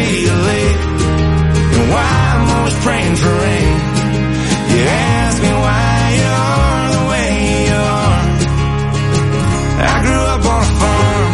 see you late, and why I'm always praying for rain. You ask me why you are the way you are. I grew up on a farm.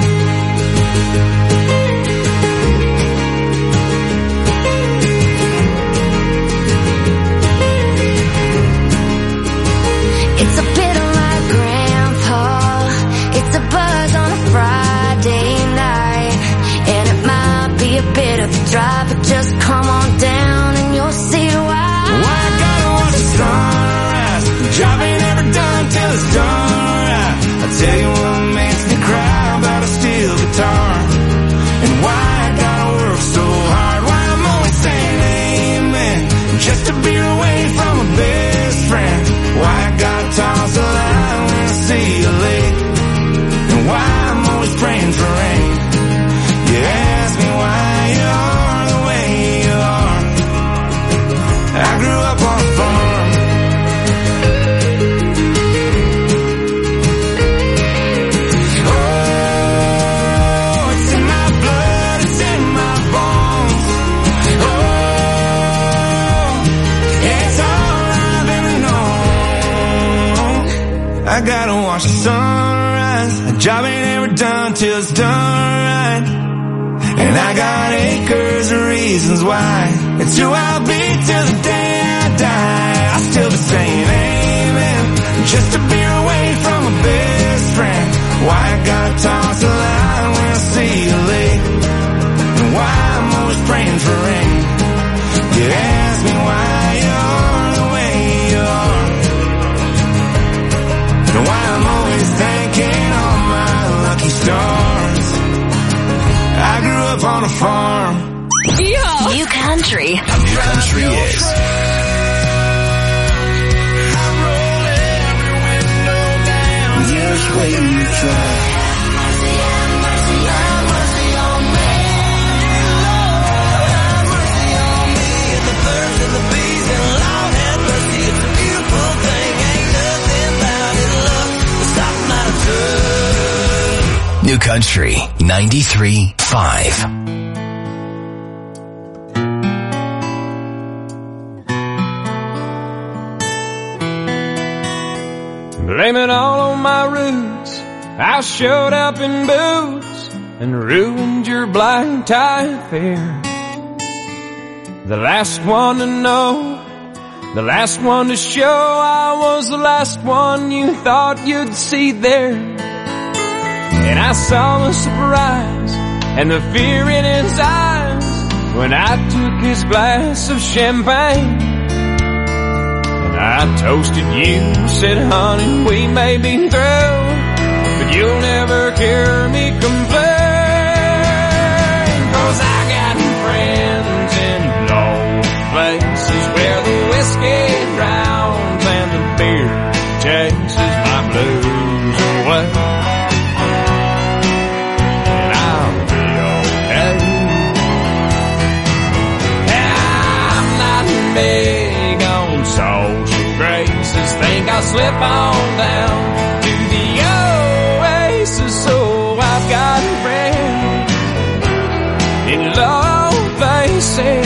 It's a bit of my grandpa. It's a buzz on a Friday night, and it might be a bit of a drive, but just come on down and you'll see why. Why I gotta watch the sunrise. The job ain't ever done till it's done right. I tell you what makes me cry about a steel guitar, and why I gotta work so hard. Why I'm always saying amen just to be away from my best friend. Why I gotta toss the line when I see you late, and why I'm always praying for rain. You ask me why you are the way you are. I grew up on a farm. Oh, it's in my blood, it's in my bones. Oh, it's all I've ever known. I gotta watch the sunrise. A job ain't ever done till it's done right. And I got acres of reasons why. It's who I'll be till the day I die. I'll still be saying amen just to be away from my best friend. Why I gotta toss the line when I see you late, and why I'm always praying for rain. You ask me why you are the way you are, and why I'm always thanking all my lucky stars. I grew up on a farm. Yeah. New country. New country is. Just wait and try. New Country 93.5. Blame it all on my roots. I showed up in boots and ruined your black tie affair. The last one to know, the last one to show, I was the last one you thought you'd see there. And I saw the surprise and the fear in his eyes when I took his glass of champagne. I toasted you, said, honey, we may be through, but you'll never hear me complain. 'Cause I got friends in low places where the whiskey drowns and the beer chases my blues away. And I'll be okay. I'm not big on social graces, think I'll slip on down to the oasis. So I've got a friend in low places.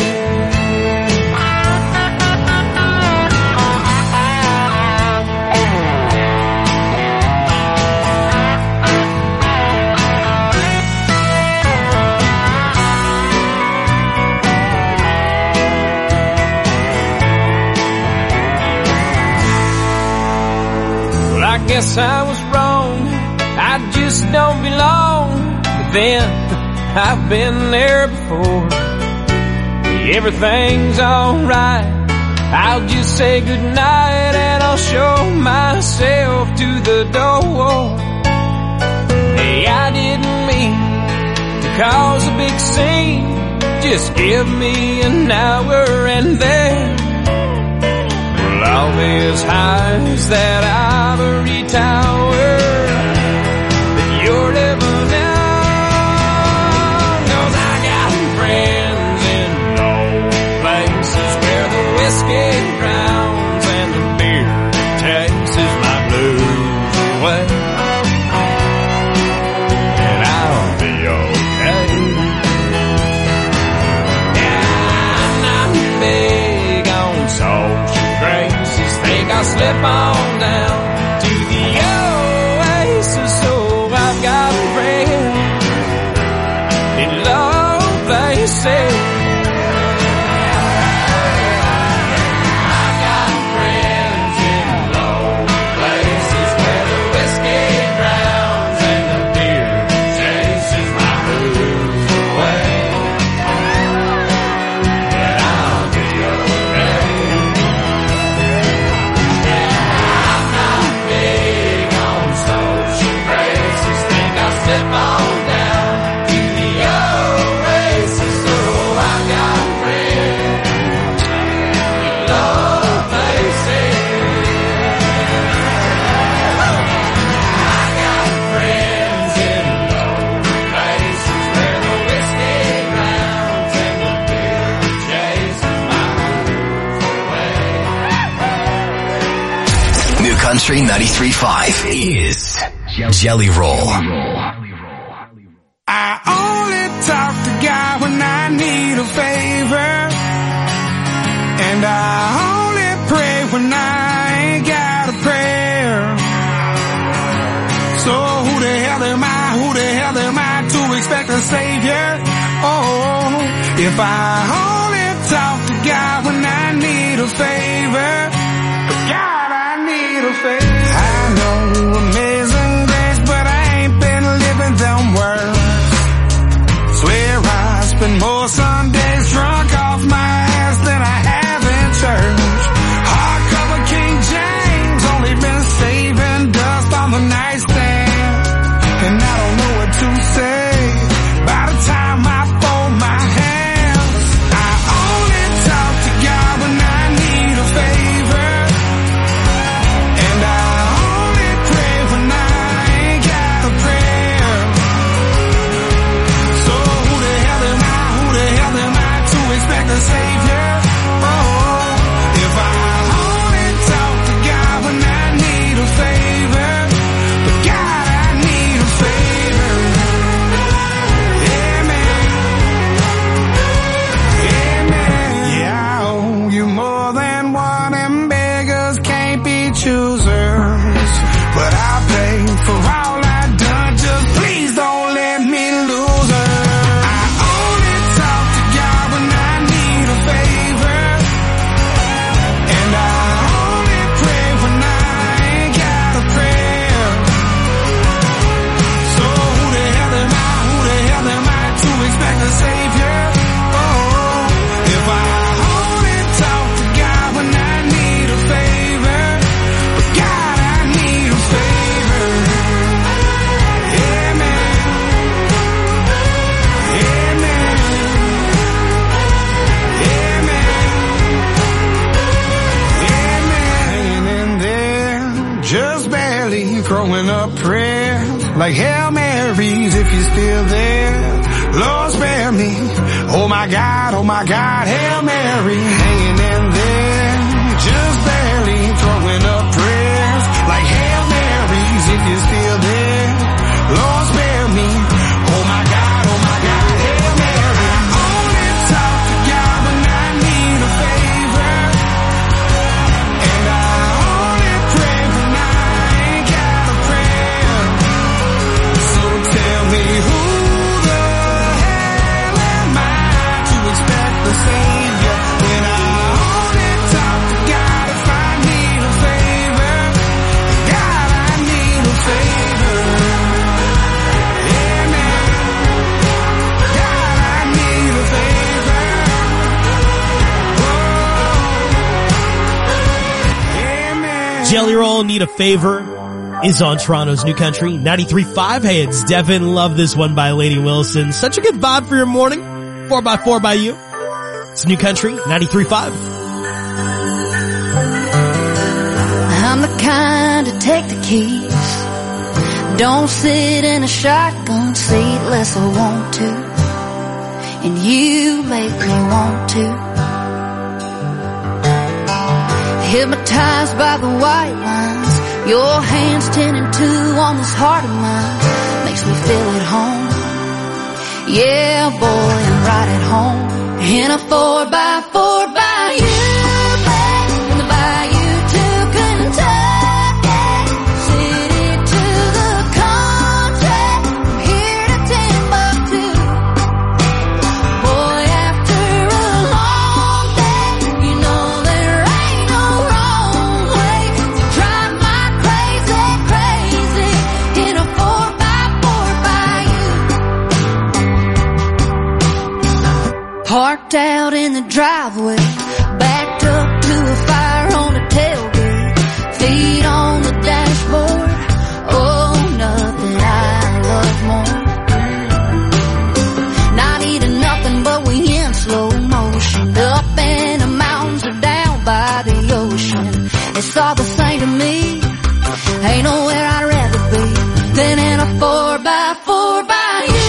I guess I was wrong, I just don't belong. But then, I've been there before. Everything's alright, I'll just say goodnight and I'll show myself to the door. Hey, I didn't mean to cause a big scene, just give me an hour and then all these highs that ivory tower that you're living on. 'Cause I got friends in old places where the whiskey drowns and the beer chases my blues away. And I'll be okay. slip on down to the oasis. So I've got a friend in low places. Country 93.5 is Jelly Roll. I only talk to God when I need a favor, and I only pray when I ain't got a prayer. So who the hell am I to expect a savior? Oh, if I only talk to God when I need a favor, God, I need a favor. I know amazing grace, but I ain't been living them words. Swear I spend more Sundays drunk off my ass than I have in church. Hardcover King James, only been saving dust on the nightstand, and I don't know what to say by the time I fold my hands. I only talk to God when I need a favor, and I only pray when I ain't got a prayer. So who the hell am I to expect a savior? Oh, if I only talk to God when I need a favor, but God, I need a favor. Amen. Amen. Yeah, I owe you more than one, and beggars can't be choosers. But I'll pay for all I've done, just please don't let me lose her. I only talk to God when I need a favor, and I only pray when I ain't got a prayer. So who the hell am I to expect a savior? Oh, if I only talk to God when I need a favor, but God, I need a favor. Amen. Amen. Amen. Hanging in there, just barely throwing up prayers like Hail Marys if you're still there. Lord, spare me. Oh my God, Hail Mary. Hanging in there, just barely throwing up prayers like Hail Marys if you're still there. Lord, spare me. Oh my God, Hail Mary. I only talk to God when I need a favor, and I only pray when I ain't got a prayer. So tell me who the hell am I to expect the savior when I only talk to God if I need a favor? God, I need a favor. Amen. God, I need a favor. Oh. Amen. Jelly Roll, Need a Favor is on Toronto's New Country 93.5. Hey, it's Devin. Love this one by Lady Wilson. Such a good vibe for your morning. 4x4 by you. It's New Country 93.5. I'm the kind to take the keys, don't sit in a shotgun seat unless I want to, and you make me want to. Hypnotized by the white lines, your hands 10 and 2 on this heart of mine, makes me feel at home. Yeah, boy, I'm right at home in a 4x4 by you, babe, in the bayou to Kentucky. Parked out in the driveway, backed up to a fire on the tailgate, feet on the dashboard. Oh, nothing I love more. Not eating nothing, but we in slow motion, up in the mountains or down by the ocean. It's all the same to me. Ain't nowhere I'd rather be than in a 4x4 by you.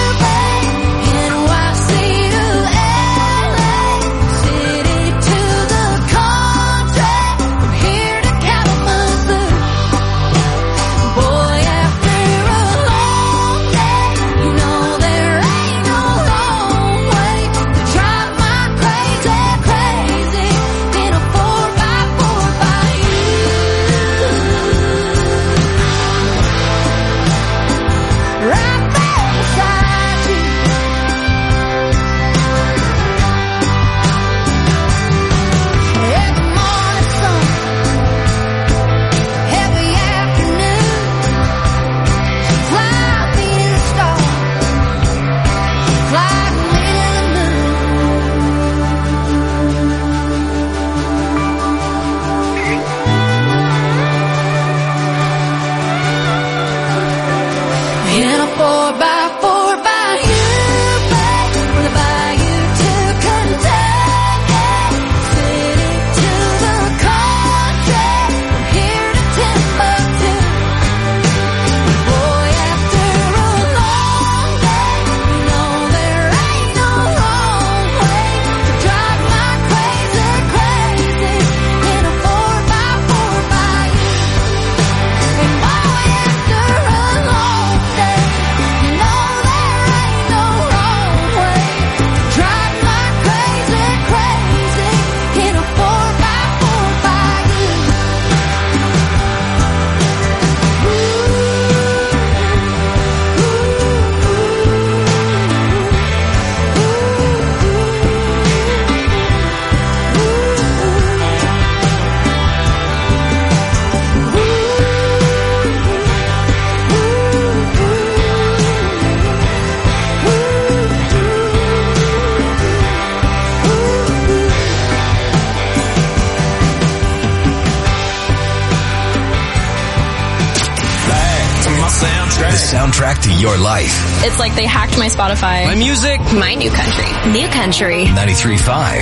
Soundtrack to your life. It's like they hacked my Spotify. My music. My new country. New country. 93.5.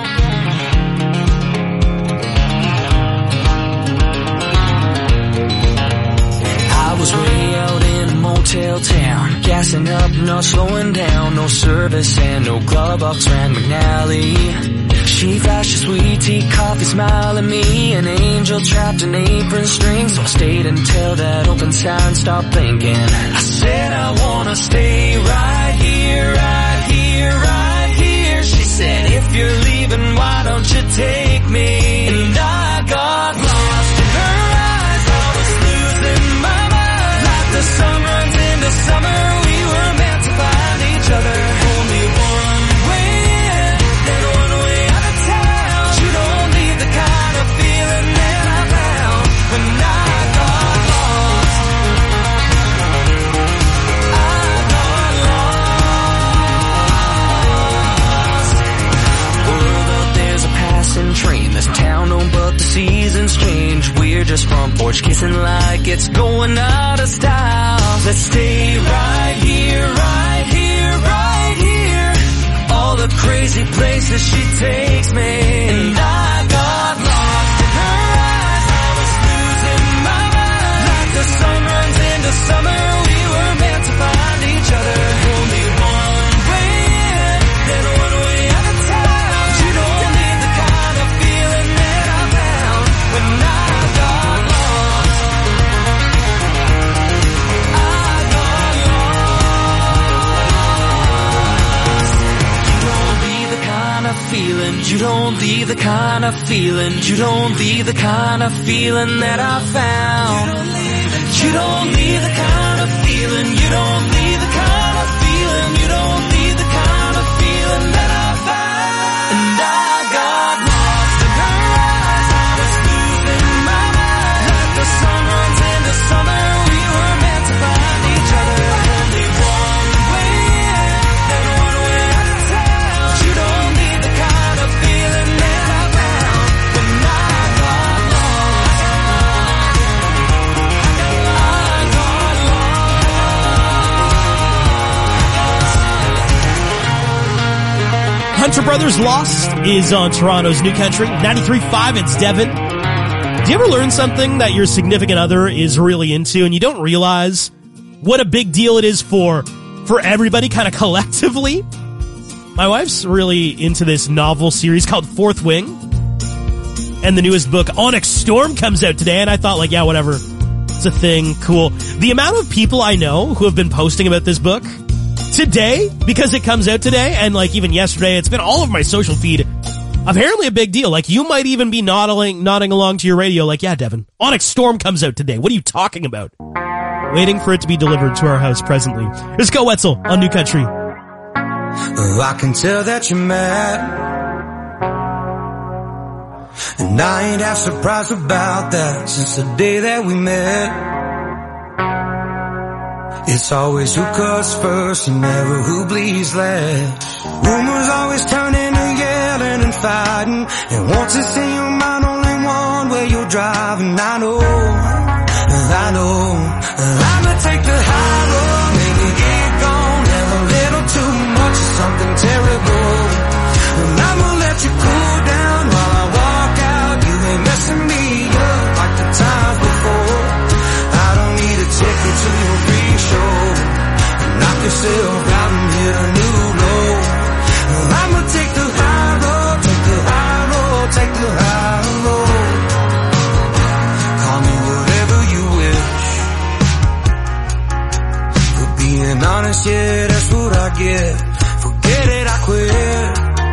I was way out in a motel town, gassing up, not slowing down. No service and no glove box ran McNally. She flashed a sweet tea, coffee, smile at me. An angel trapped in apron strings, so I stayed until that open sign stopped blinking. I said I wanna stay right here, right here, right here. She said, if you're leaving, why don't you take me? And I got lost in her eyes, I was losing my mind. Like the sun runs into summer, we were meant to find each other. Only one way in, and one way out of town. You don't need the kind of feeling that I found when I got lost. I got lost. World out there's a passing train. This town don't, but the seasons change. We're just front porch kissing like it's going out of style. Let's stay right here, right here, right here. All the crazy places she takes me. And I got lost in her eyes, I was losing my mind. Like the sun runs into summer, we were meant to find each other. Only one way in, then one way out of town. You don't need the kind of feeling that I found when I got lost. I got lost. You don't leave the kind of feeling, you don't leave the kind of feeling, you don't leave the kind of feeling that I found. You don't leave the kind of feeling, you don't leave the kind of feeling, you don't leave the kind of feeling that I found. And I got lost in her eyes, I was losing my mind. Like the sun runs into summer, we were meant to find each other. Only one way in, and one way out of town. Hunter Brothers Lost is on Toronto's New Country. 93.5, it's Devin. Do you ever learn something that your significant other is really into and you don't realize what a big deal it is for everybody kind of collectively? My wife's really into this novel series called Fourth Wing. And the newest book, Onyx Storm, comes out today. And I thought, like, yeah, whatever. It's a thing. Cool. The amount of people I know who have been posting about this book today, because it comes out today, and like even yesterday, it's been all over my social feed. Apparently a big deal. Like, you might even be nodding along to your radio like, yeah, Devin, Onyx Storm comes out today. What are you talking about? Waiting for it to be delivered to our house presently. Here's Go Wetzel on New Country. Oh, I can tell that you're mad, and I ain't half surprised about that since the day that we met. It's always who cuts first and never who bleeds last. Rumors always turn into yelling and fighting, and once it's in your mind, only one way you're driving. I know I'ma take the high road, maybe get gone, have a little too much of something terrible, and I'ma let you cool down while I walk out. You ain't messing me up like the times before. I don't need to take you to your free show, knock yourself out and hit a new low. I'ma take the high road, take the high road, take the high road. Call me whatever you wish. For being honest, yeah, that's what I get. Forget it, I quit.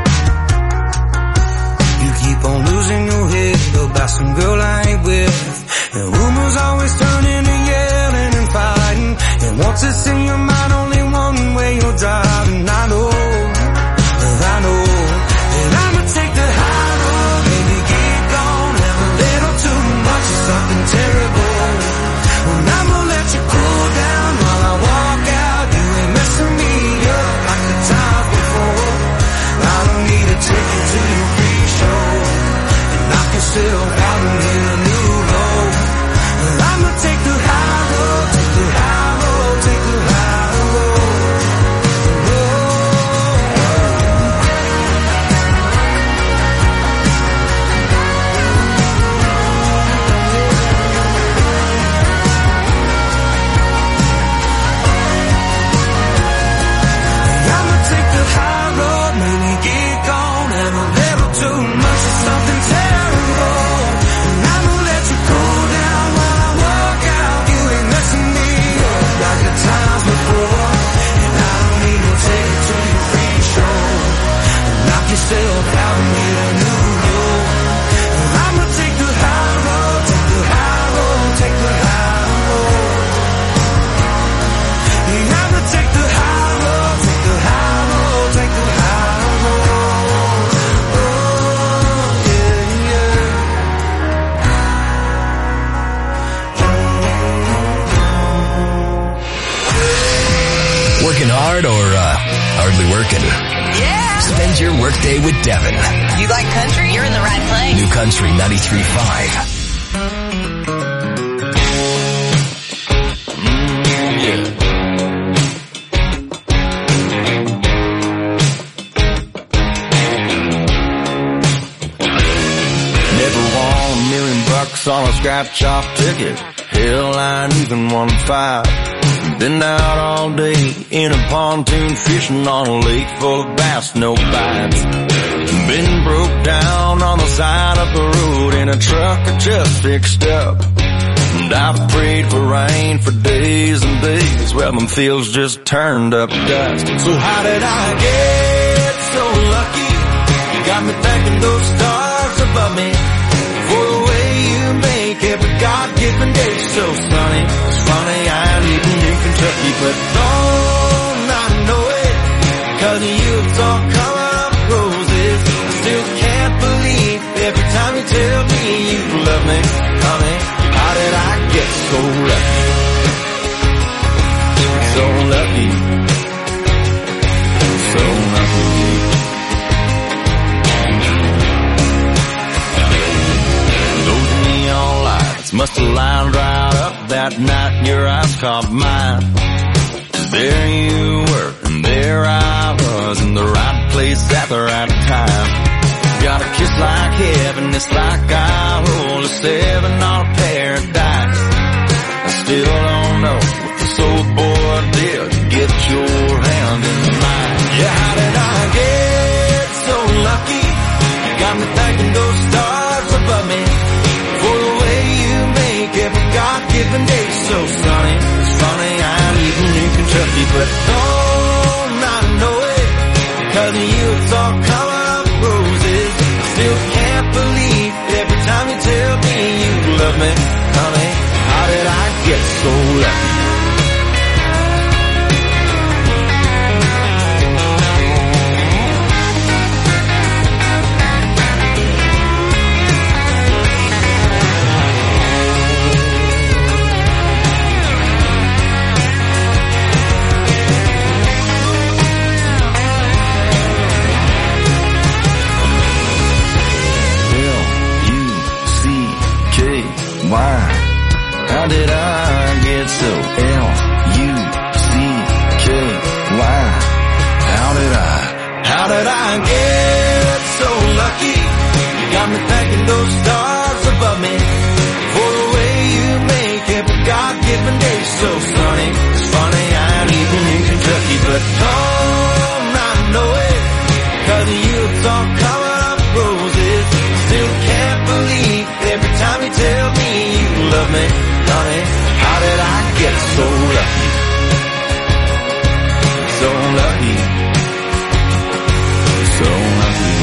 You keep on losing your head about some girl I ain't with, and rumors always turn into yelling and fighting, and once it's in your mind, only one way you're driving. I know and I'ma take the high road, maybe get gone, have a little too much of something terrible, and I'ma let you cool down while I walk out. You ain't messing me up like the times before. I don't need to take you to your free show and knock yourself out and hit a new low. I'ma take the high road, take the high road, take the high road. I'ma take the high road, maybe get gone, have a little too much of something terrible, and I'ma let you cool down while I walk out. You ain't messing me up like the times before, and I don't need to take you to your free show and knock yourself out and hit a new low. I'ma take the high road, take the high road, take the high road. Yeah, I'ma take the high road, take the high road, take the high road. Oh, yeah, yeah. Working hard or hardly working? Yeah. Spend your workday with Devin. You like country? You're in the right place. New Country 93.5. Never won $1 million on a scratch-off ticket. Hell, I ain't even won 5. Been out all day in a pontoon fishing on a lake full of bass, no bites. Been broke down on the side of the road in a truck I just fixed up. And I've prayed for rain for days and days. Well, them fields just turned up dust. So how did I get so lucky? You got me thanking those stars above me for the way you make every God-given day so sunny. It's funny I ain't living in Kentucky, but don't I know it? 'Cause you it's all coming up roses. I still can't believe every time you tell me you love me, honey. How did I get so lucky? So lucky. So lucky. Those neon lights must have lined right up that night your eyes caught mine. There you were, and there I was in the right place just at the right time. Got a kiss like heaven, it's like I roll a 7 on a paradise. I still don't know what this old boy did to get your hand in mine. Yeah, how did I get so lucky? You got me thanking those stars above me for the way you make every God-given day so sunny. It's funny, I'm even in Kentucky, but don't I know it? Because of you, it's all coming up roses. Still can't believe every time you tell me you love me, honey. How did I get so lucky? Why? How did I get so L-U-C-K-Y? How did I get so lucky? You got me thanking those stars above me for the way you make every God-given day so sunny. It's funny, I'm even in Kentucky, but don't I know it? Cause of you, it's all coming up roses. Still can't believe every time you tell me you love me, honey. How did I get so lucky? So lucky. So lucky.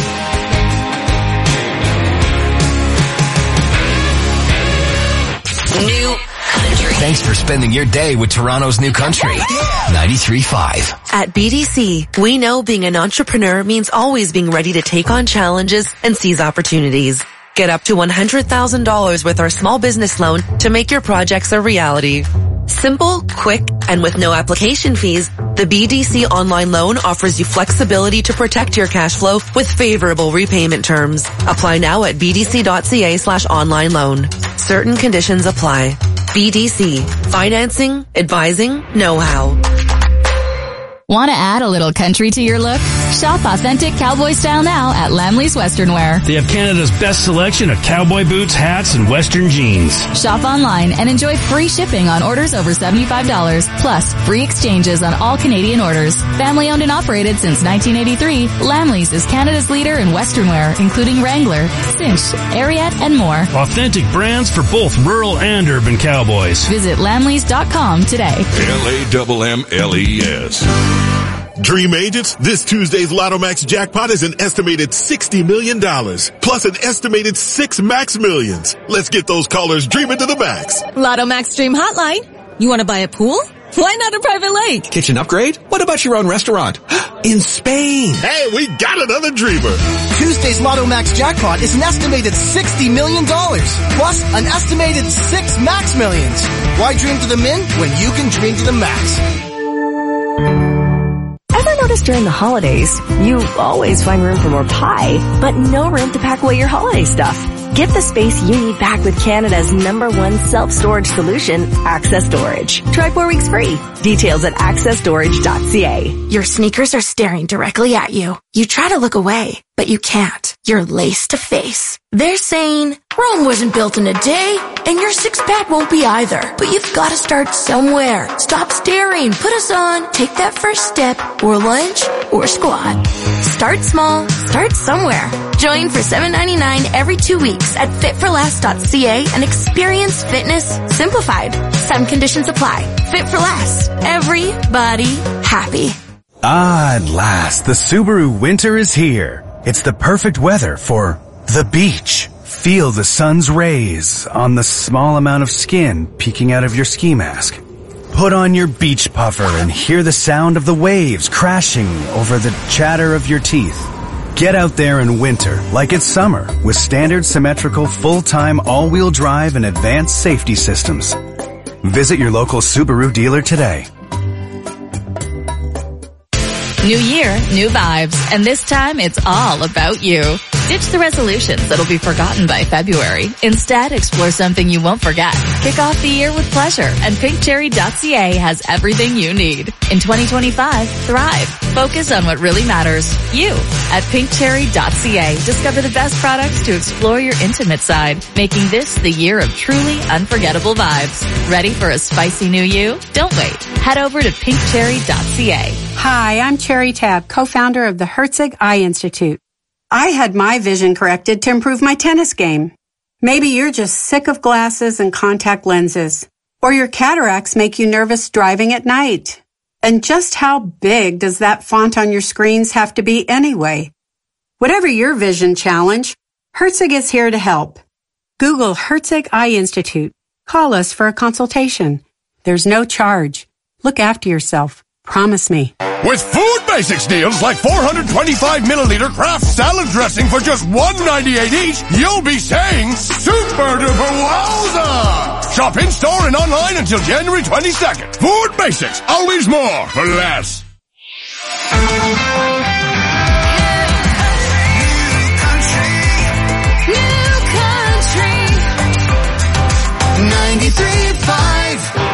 New Country. Thanks for spending your day with Toronto's New Country. 93.5. At BDC, we know being an entrepreneur means always being ready to take on challenges and seize opportunities. Get up to $100,000 with our small business loan to make your projects a reality. Simple, quick, and with no application fees, the BDC online loan offers you flexibility to protect your cash flow with favorable repayment terms. Apply now at bdc.ca/online loan. Certain conditions apply. BDC. Financing, advising, know-how. Want to add a little country to your look? Shop authentic cowboy style now at Lamley's Western Wear. They have Canada's best selection of cowboy boots, hats, and Western jeans. Shop online and enjoy free shipping on orders over $75, plus free exchanges on all Canadian orders. Family owned and operated since 1983, Lamley's is Canada's leader in Western wear, including Wrangler, Cinch, Ariat, and more. Authentic brands for both rural and urban cowboys. Visit lamleys.com today. LAMMLES. Dream agents, this Tuesday's Lotto Max jackpot is an estimated $60 million, plus an estimated 6 Max Millions. Let's get those callers dreaming to the max. Lotto Max Dream Hotline. You want to buy a pool? Why not a private lake? Kitchen upgrade? What about your own restaurant? In Spain. Hey, we got another dreamer. Tuesday's Lotto Max jackpot is an estimated $60 million, plus an estimated 6 Max Millions. Why dream to the min when you can dream to the max? Ever notice during the holidays, you always find room for more pie, but no room to pack away your holiday stuff? Get the space you need back with Canada's #1 self-storage solution, Access Storage. Try 4 weeks free. Details at accessstorage.ca. Your sneakers are staring directly at you. You try to look away, but you can't. You're lace to face. They're saying, Rome wasn't built in a day, and your six-pack won't be either. But you've got to start somewhere. Stop staring. Put us on. Take that first step, or lunge, or squat. Start small. Start somewhere. Join for $7.99 every 2 weeks at fitforless.ca and experience fitness simplified. Some conditions apply. Fit for Less. Everybody happy. Ah, at last, the Subaru winter is here. It's the perfect weather for the beach. Feel the sun's rays on the small amount of skin peeking out of your ski mask. Put on your beach puffer and hear the sound of the waves crashing over the chatter of your teeth. Get out there in winter like it's summer with standard symmetrical full-time all-wheel drive and advanced safety systems. Visit your local Subaru dealer today. New year, new vibes, and this time it's all about you. Ditch the resolutions that'll be forgotten by February. Instead, explore something you won't forget. Kick off the year with pleasure, and pinkcherry.ca has everything you need. In 2025, thrive. Focus on what really matters. You. At pinkcherry.ca, discover the best products to explore your intimate side, making this the year of truly unforgettable vibes. Ready for a spicy new you? Don't wait. Head over to pinkcherry.ca. Hi, I'm Cherry Tab, co-founder of the Herzig Eye Institute. I had my vision corrected to improve my tennis game. Maybe you're just sick of glasses and contact lenses, or your cataracts make you nervous driving at night. And just how big does that font on your screens have to be anyway? Whatever your vision challenge, Herzig is here to help. Google Herzig Eye Institute. Call us for a consultation. There's no charge. Look after yourself. Promise me. With Food Basics deals like 425 milliliter Kraft salad dressing for just $1.98 each, you'll be saying super duper wowza! Shop in store and online until January 22nd. Food Basics, always more for less. New country 93.5.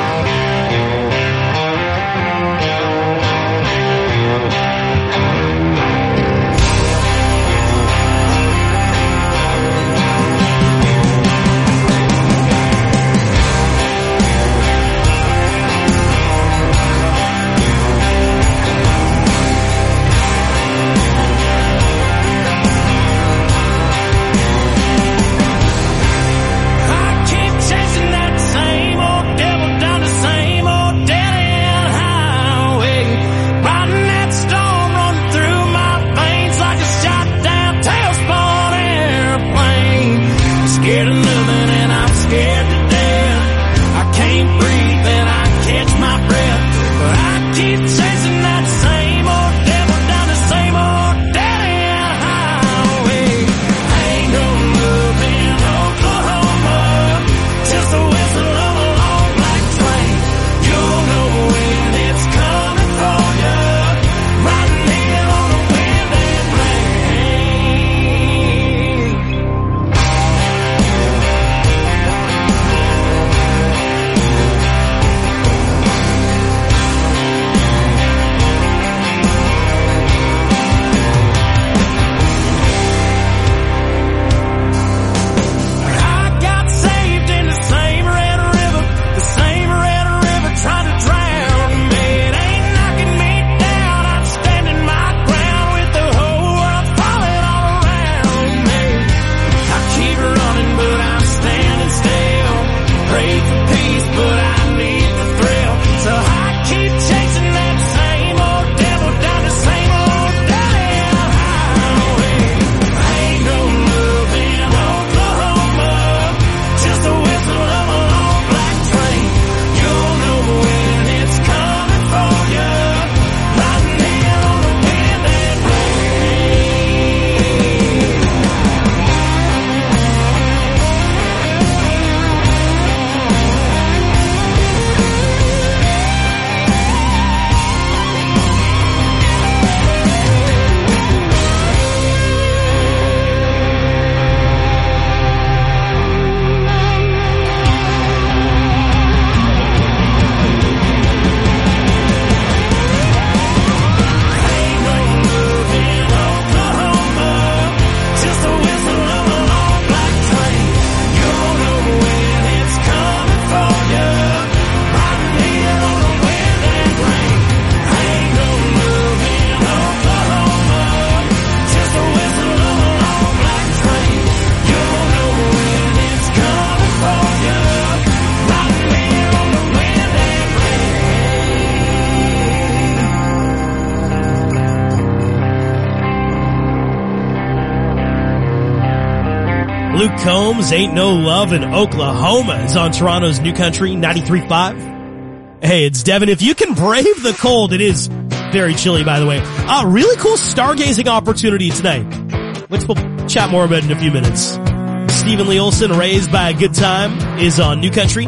Luke Combs, Ain't No Love in Oklahoma is on Toronto's New Country 93.5. Hey, it's Devin. If you can brave the cold, it is very chilly, by the way. Really cool stargazing opportunity tonight, which we'll chat more about in a few minutes. Stephen Lee Olsen, Raised by a Good Time, is on New Country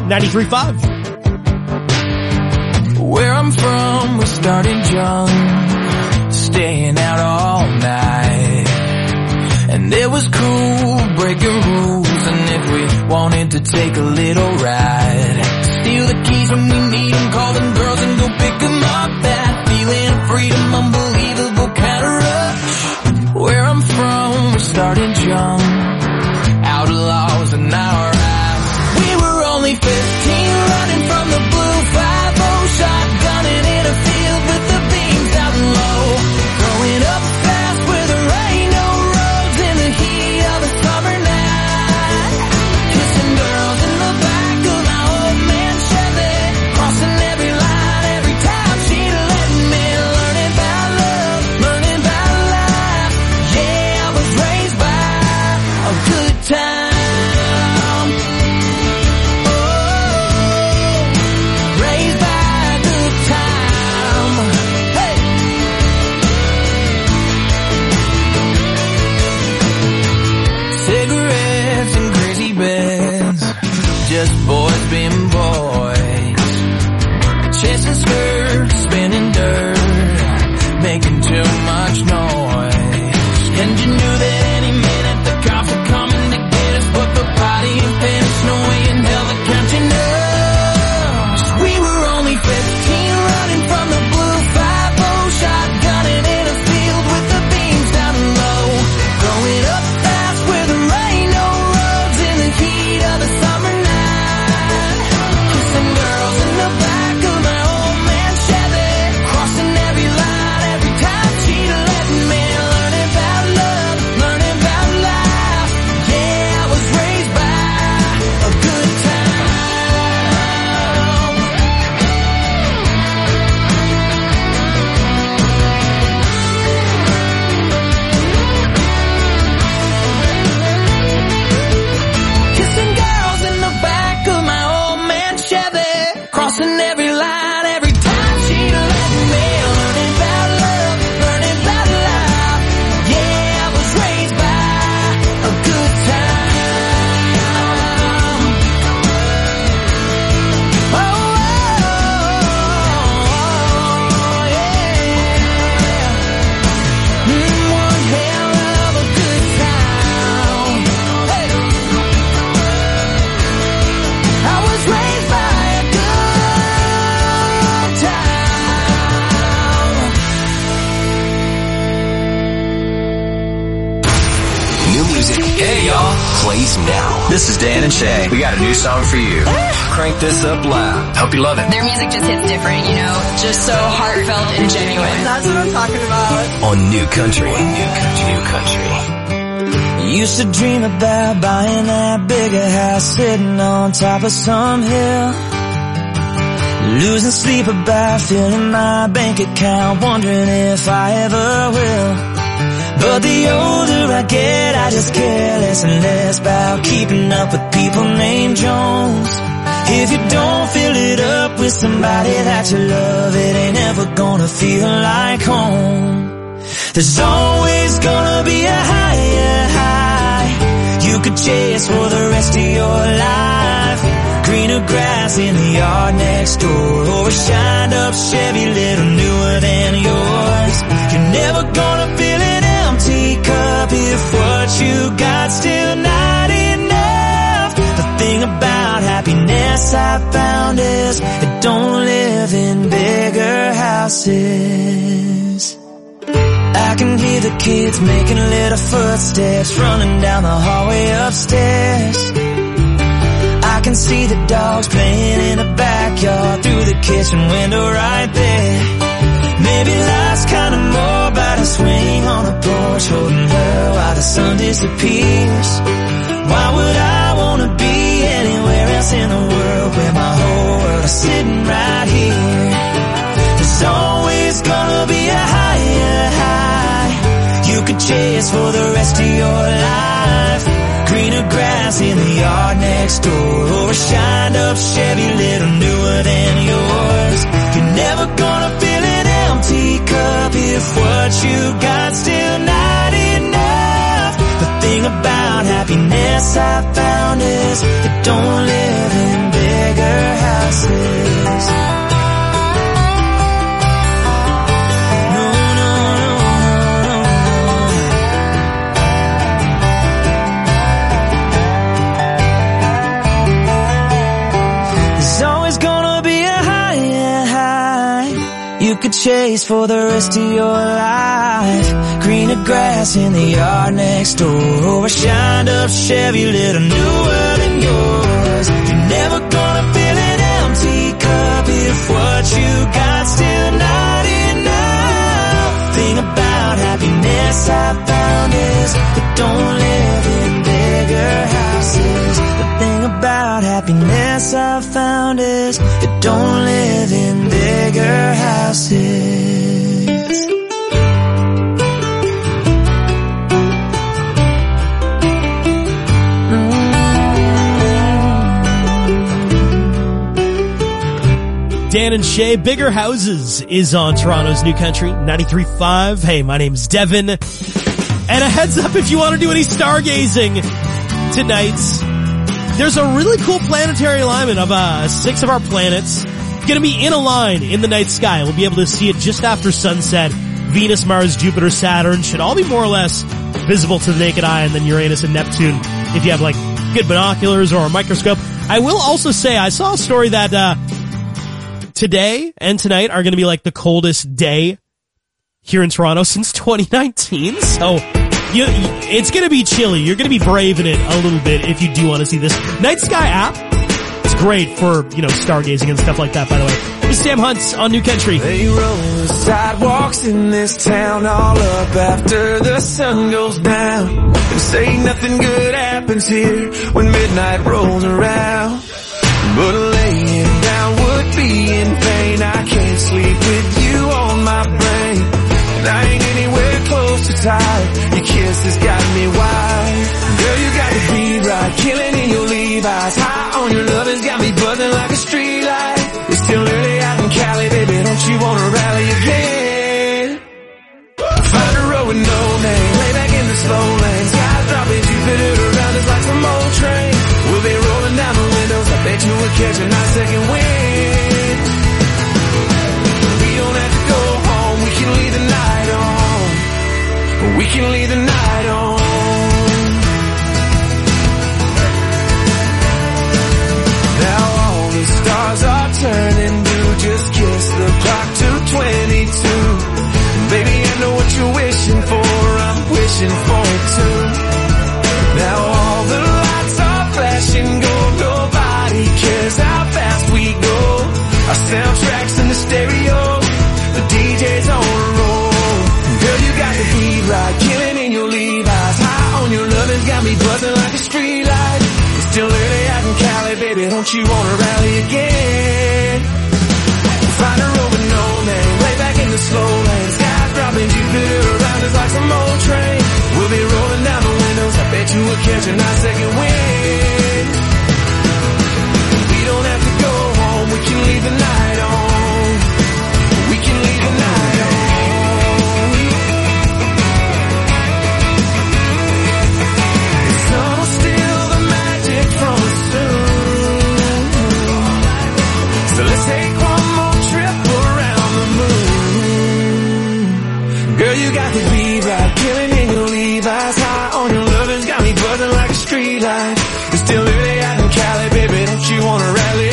93.5. Where I'm from, we started young, staying out all night. And it was cool breaking rules, and if we wanted to take a little ride, steal the keys when we need them, call them girls and go pick them up. That feeling of freedom, unbelievable, kind of rough. Where I'm from, we started young, outlaws in our eyes. We were only 15, running from the blue 5-0, shotgunning in a field with the beams out low. Growing up fast where there ain't no roads in the heat of a summer night. Kissing girls in the back of my old man Chevy, crossing every line every time she'd let me. Learning about love, learning about life. Yeah, I was raised by a good time. Just boys being boys, chasing skirts, spinning dirt, making too much noise. And you knew that any minute the cops were coming to get us, but the party ain't finished, no way in hell they're counting us. We were only 15, running from the blue 5-0, shotgunning in a field with the beams down low. Growing up fast where there ain't no roads in the heat of the summer night. Plays now. This is Dan and Shay. We got a new song for you. Crank this up loud. Hope you love it. Their music just hits different, you know? Just so heartfelt and genuine. That's what I'm talking about. On New Country. New Country. Used to dream about buying that bigger house, sitting on top of some hill. Losing sleep about filling my bank account, wondering if I ever will. But the older I get, I just care less and less about keeping up with people named Jones. If you don't fill it up with somebody that you love, it ain't ever gonna feel like home. There's always gonna be a higher high you could chase for the rest of your life. Greener grass in the yard next door, or a shined up Chevy little newer than yours. You're never gonna feel an empty cup if what you got still not enough. The thing about happiness I found is it don't live in bigger houses. I can hear the kids making little footsteps running down the hallway upstairs. I can see the dogs playing in the backyard through the kitchen window right there. Maybe life's kinda more about a swing on a porch, holding her while the sun disappears. Why would I wanna be anywhere else in the world where my whole world is sitting right here? There's always gonna be a higher high you could chase for the rest of your life. Greener grass in the yard next door, or a shined up Chevy little newer than yours. You're never gonna feel an empty cup if what you got still not enough. The thing about happiness I found is it don't live in bigger houses. No, no, no, chase for the rest of your life. Greener grass in the yard next door, or a shined up Chevy little newer than yours. You're never gonna fill an empty cup if what you got still not enough. Thing about happiness I found is it don't live in bigger houses. The thing about happiness I found is it don't live in bigger houses. Dan and Shay, Bigger Houses is on Toronto's New Country, 93.5. Hey, my name's Devin. And a heads up if you want to do any stargazing tonight. There's a really cool planetary alignment of 6 of our planets going to be in a line in the night sky. We'll be able to see it just after sunset. Venus, Mars, Jupiter, Saturn should all be more or less visible to the naked eye, and then Uranus and Neptune if you have like good binoculars or a microscope. I will also say I saw a story that today and tonight are going to be like the coldest day here in Toronto since 2019. So it's going to be chilly. You're going to be braving it a little bit if you do want to see this. Night Sky app, it's great for, stargazing and stuff like that, by the way. This is Sam Hunt on New Country. They roll the sidewalks in this town all up after the sun goes down, and say nothing good happens here when midnight rolls around. But laying down would be in vain. I can't sleep with you on my brain, and I ain't anywhere close to tired. Your kiss has got me wild. Girl, you got the beat right, killing in your Levi's. High on your love has got me buzzing like a street light. It's still early out in Cali, baby, don't you wanna rally again? Find a road with no name, lay back in the slow lane. Skies dropping, Jupiter around us like some old train. We'll be rolling down the windows, I bet you will catch a nice second wind. We don't have to go home, we can leave the night on. We can leave the night on. Now all the stars are turning blue, just kiss the clock to 22. Baby, I know what you're wishing for, I'm wishing for it too. Now all the lights are flashing gold, nobody cares how fast we go. Our soundtracks in the stereo, the DJ's on a roll. Girl, you got the beat right, killing in your Levi's. High on your love has got me buzzing like a street light. It's still early out in Cali, baby, don't you wanna rally again? Find a road with no name, lay back in the slow lane. Skies dropping, Jupiter around us like some old train. We'll be rolling down the windows, I bet you will catch a nice second wind. We don't have to go home, we can leave the night on. We can leave the night on. Some steal the magic from us soon. So let's take one more trip around the moon. Girl, you got the beat right, killing in your Levi's. High on your love has got me buzzing like a street light. It's still early out in Cali, baby, don't you wanna rally?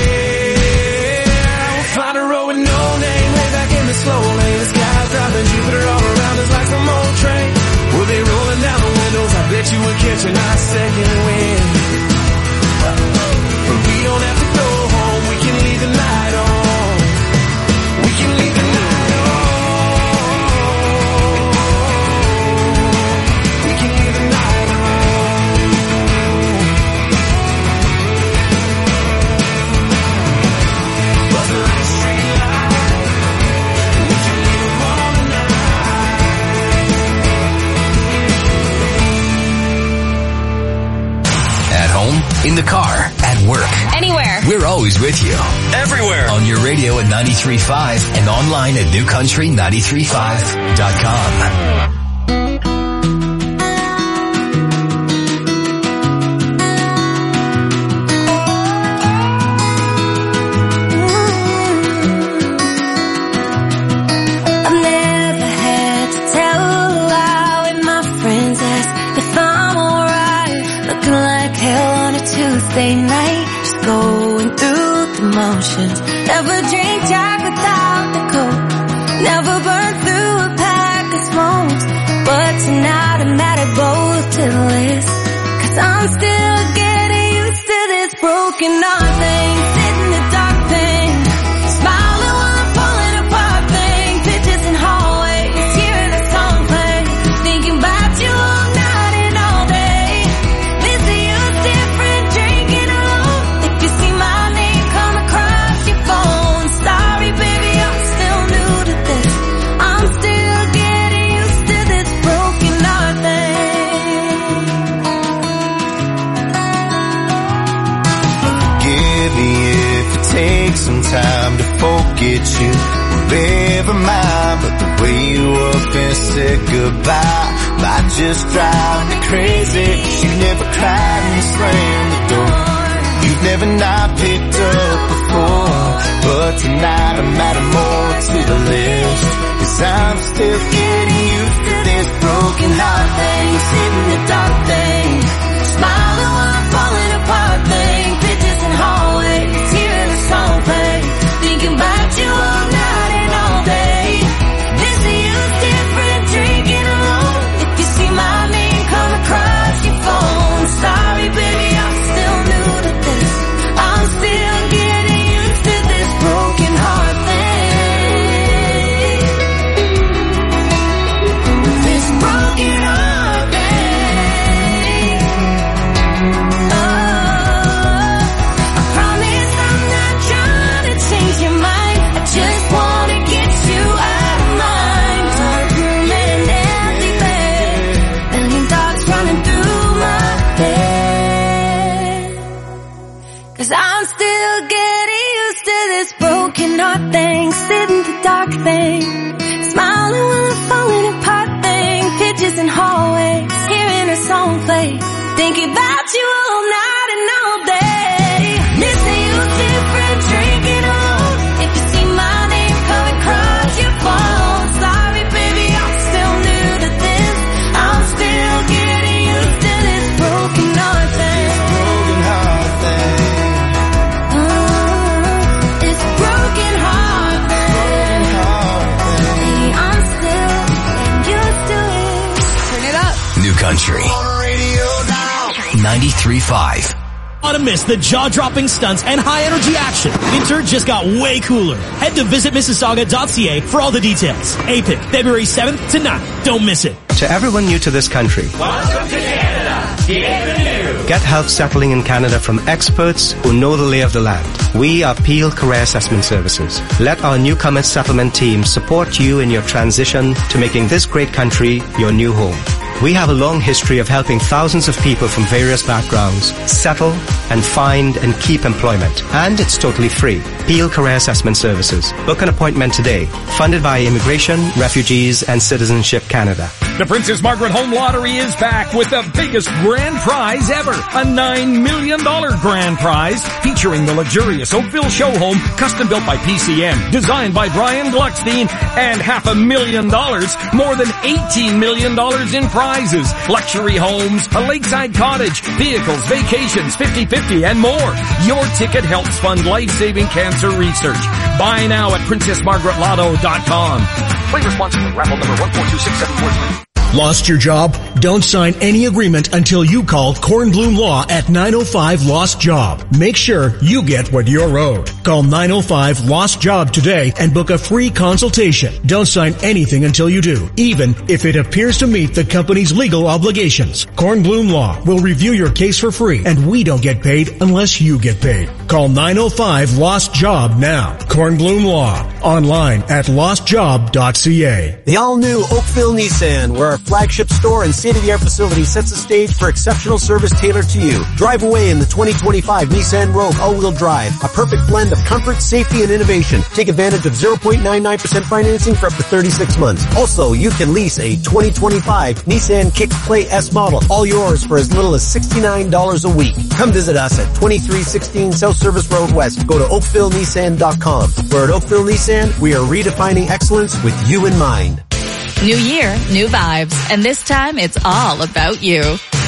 We'll find a road with no name, lay back in the slow lane. The sky's dropping, Jupiter all around us like some old train. We'll be rolling down the windows, I bet you will catch a nice second wind. But we don't have to go home, we can leave the night on. We can leave the night on. We can leave the night on. Buzzing like a street light. We can leave them all tonight. At home, in the car, at work. Anywhere. We're always with you. Everywhere. On your radio at 93.5 and online at newcountry935.com. Tuesday night, just going through the motions. Never drink Jack without the Coke. chill list. 'Cause I'm still getting used to this broken heart thing. Sit in the dark thing. Smiling while I'm falling apart thing. Pictures in hallways, hearing a song play. Thinking about you all night and all day. Missing you different, drinking alone. If you see my name come across your phone. Sorry baby, I'm still new to this. I'm still getting used to this broken heart thing. Forgive me if it takes some time to forget you. Forever mine, but the way you up and said goodbye might just drive me crazy. You never cried and slammed the door. You've never not picked up before. But tonight I'm adding more to the list. 'Cause I'm still getting used to this broken heart thing. Sitting in the dark thing. Smiling while I'm falling apart thing. Pictures in hallways, hearing a song play. Thinking about you all night and all day. Missing you's different, drinking alone. If you see my name come across your phone. Sorry baby, I'm still new to this. I'm still getting used to this broken heart thing. This broken heart thing. I promise I'm not trying to change your mind. I just wanna get you out of mine. Dark room and empty bed. Million thoughts running through my head. 'Cause I'm still getting used to this broken heart thing. Sit in the dark thing. Smiling while I'm falling apart thing. Pictures in hallways, hearing a song play. Thinking about you all night and all day. Missing you different, drinking alone. If you see my name come across your phone. Sorry baby, I'm still new to this. I'm still getting used to this broken heart thing. Broken heart thing. This broken heart thing. I'm still getting used to it. Turn it up. New Country. 93.5. Want to miss the jaw-dropping stunts and high-energy action? Winter just got way cooler. Head to visitmississauga.ca for all the details. APIC, February 7th to 9th. Don't miss it. To everyone new to this country, Welcome to Canada. get help settling in Canada from experts who know the lay of the land. We are Peel Career Assessment Services. Let our newcomer settlement team support you in your transition to making this great country your new home. We have a long history of helping thousands of people from various backgrounds settle and find and keep employment. And it's totally free. Peel Career Assessment Services. Book an appointment today. Funded by Immigration, Refugees and Citizenship Canada. The Princess Margaret Home Lottery is back with the biggest grand prize ever. A $9 million grand prize featuring the luxurious Oakville show home, custom built by PCM, designed by Brian Gluckstein, and $500,000, more than $18 million in prizes, luxury homes, a lakeside cottage, vehicles, vacations, 50/50 and more. Your ticket helps fund life-saving cancer research. Buy now at princessmargaretlotto.com. Play responsibly. Raffle number 1426743. Lost your job? Don't sign any agreement until you call Kornblum Law at 905 Lost Job. Make sure you get what you're owed. Call 905 Lost Job today and book a free consultation. Don't sign anything until you do, even if it appears to meet the company's legal obligations. Kornblum Law will review your case for free, and we don't get paid unless you get paid. Call 905 Lost Job now. Kornblum Law. Online at lostjob.ca. The all-new Oakville Nissan, where our flagship store and state-of-the-art facility sets the stage for exceptional service tailored to you. Drive away in the 2025 Nissan Rogue all-wheel drive, a perfect blend of comfort, safety, and innovation. Take advantage of 0.99% financing for up to 36 months. Also, you can lease a 2025 Nissan Kick Play S model, all yours for as little as $69 a week. Come visit us at 2316 South Service Road West. Go to oakvillenissan.com. Where at Oakville Nissan, we are redefining excellence with you in mind. New year, new vibes, and this time it's all about you.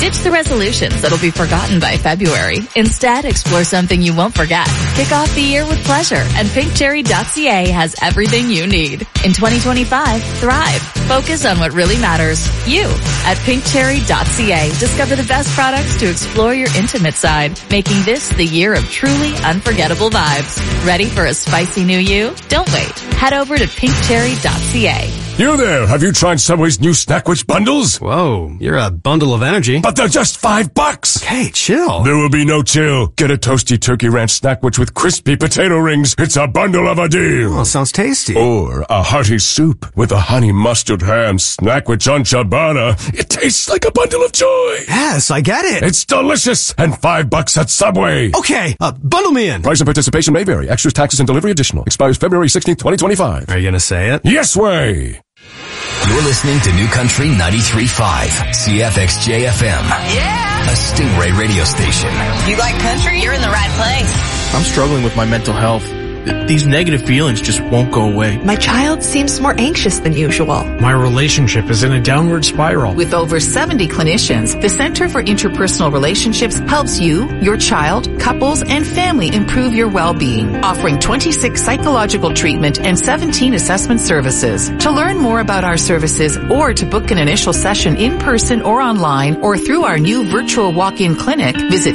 Ditch the resolutions that'll be forgotten by February. Instead, explore something you won't forget. Kick off the year with pleasure, and pinkcherry.ca has everything you need. In 2025, thrive. Focus on what really matters. You. At pinkcherry.ca, discover the best products to explore your intimate side, making this the year of truly unforgettable vibes. Ready for a spicy new you? Don't wait. Head over to pinkcherry.ca. You there, have you tried Subway's new Snackwich bundles? Whoa, you're a bundle of energy. But they're just $5. Hey, chill. There will be no chill. Get a toasty turkey ranch Snackwich with crispy potato rings. It's a bundle of a deal. Oh, sounds tasty. Or a hearty soup with a honey mustard ham Snackwich on ciabatta. It tastes like a bundle of joy. Yes, I get it. It's delicious and $5 at Subway. Okay, bundle me in. Price and participation may vary. Extras, taxes, and delivery additional. Expires February 16th, 2025. Are you gonna say it? Yes way. You're listening to New Country 93.5, CFXJ FM. Yeah. A Stingray radio station. You like country? You're in the right place. I'm struggling with my mental health. These negative feelings just won't go away. My child seems more anxious than usual. My relationship is in a downward spiral. With over 70 clinicians, the Center for Interpersonal Relationships helps you, your child, couples, and family improve your well-being, offering 26 psychological treatment and 17 assessment services. To learn more about our services or to book an initial session in person or online or through our new virtual walk-in clinic, visit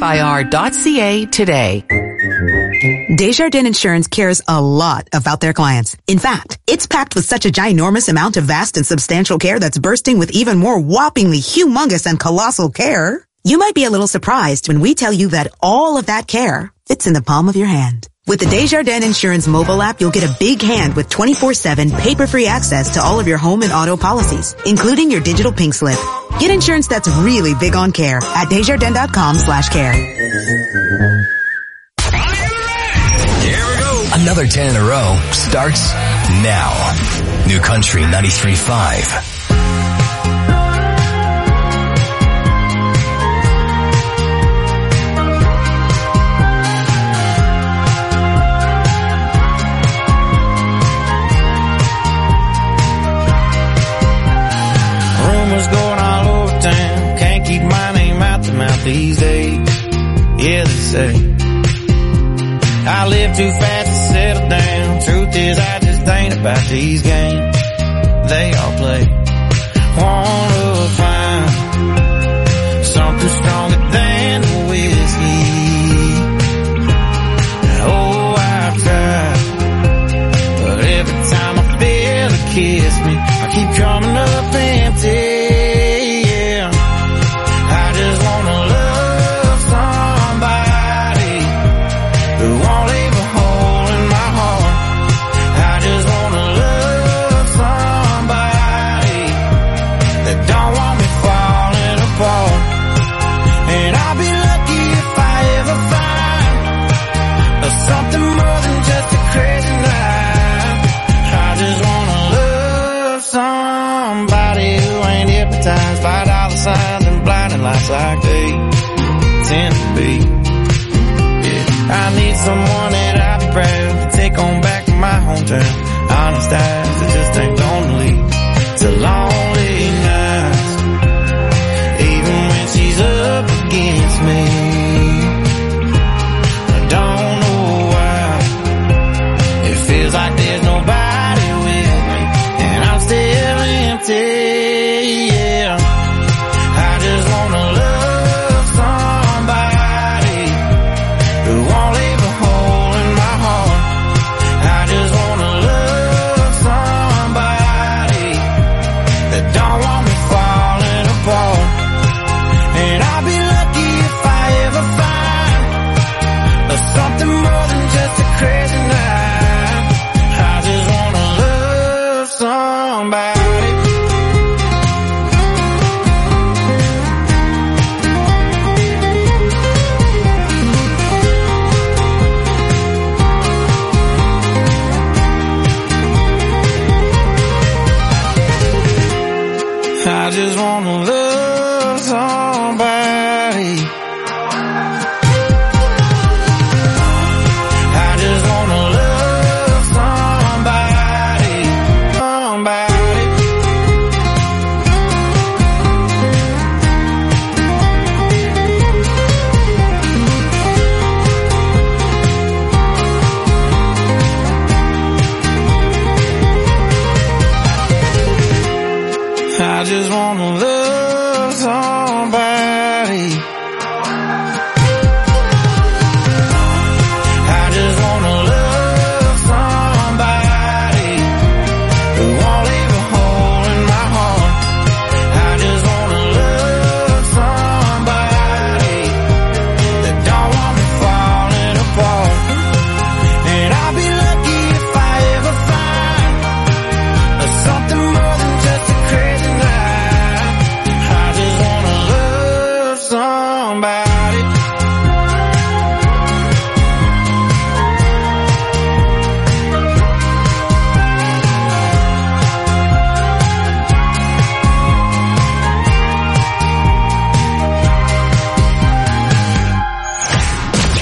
cfir.ca today. Desjardins Insurance cares a lot about their clients. In fact, it's packed with such a ginormous amount of vast and substantial care that's bursting with even more whoppingly humongous and colossal care. You might be a little surprised when we tell you that all of that care fits in the palm of your hand. With the Desjardins Insurance mobile app, you'll get a big hand with 24/7 paper-free access to all of your home and auto policies, including your digital pink slip. Get insurance that's really big on care at Desjardins.com/care. Another 10 in a row starts now. New Country 93.5. Rumors going all over town. Can't keep my name out the mouth these days. Yeah, they say I live too fast to settle down. Truth is, I just ain't about these games they all play. Wanna find something stronger than the whiskey. Oh, I've tried, but every time I feel it kiss me, I keep coming up empty. Yeah, I just wanna love somebody who won't leave a hole in my heart. I just wanna love somebody that don't want me falling apart. And I'll be lucky if I ever find something more than just a crazy night. I just wanna love somebody who ain't hypnotized by dollar signs and blinding lights like they tend to be. I need someone that I'll be proud to take on back to my hometown. Honest eyes that just ain't gonna lead to lonely nights. Even when she's up against me, I don't know why. It feels like there's nobody with me, and I'm still empty. Yeah, I just wanna love somebody who won't leave a hole in my heart. I just wanna love somebody that don't want me falling apart. And I'll be lucky if I ever find something more than just a crazy night. I just wanna love somebody. I just wanna love somebody. I just wanna love somebody. Somebody.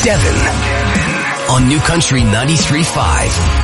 Devin on New Country 93.5.